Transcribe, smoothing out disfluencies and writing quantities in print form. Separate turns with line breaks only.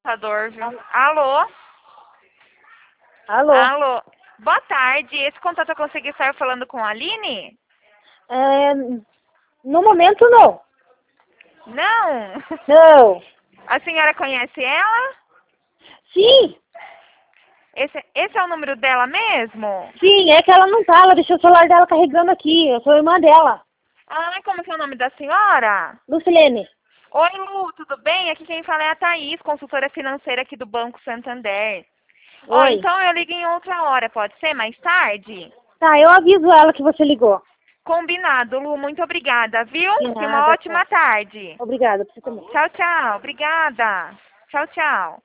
computador, viu? Alô?
Alô?
Alô? Boa tarde. Esse contato eu consegui estar falando com a Aline?
No momento, não.
Não?
Não.
A senhora conhece ela?
Sim,
Esse é o número dela mesmo?
sim, é que ela não tá. Ela deixou o celular dela carregando aqui. Eu sou irmã dela,
Ah, como que é o nome da senhora?
Lucilene.
Oi, Lu, tudo bem? Aqui quem fala é a Thaís, consultora financeira aqui do Banco Santander. Ó,
Oi.
então eu ligo em outra hora, pode ser? Mais tarde?
Tá, eu aviso ela que você ligou.
Combinado, Lu. Muito obrigada, viu?
De
E uma
nada,
ótima
tchau.
tarde.
Obrigada, pra você também.
Tchau, tchau. Obrigada. Tchau, tchau.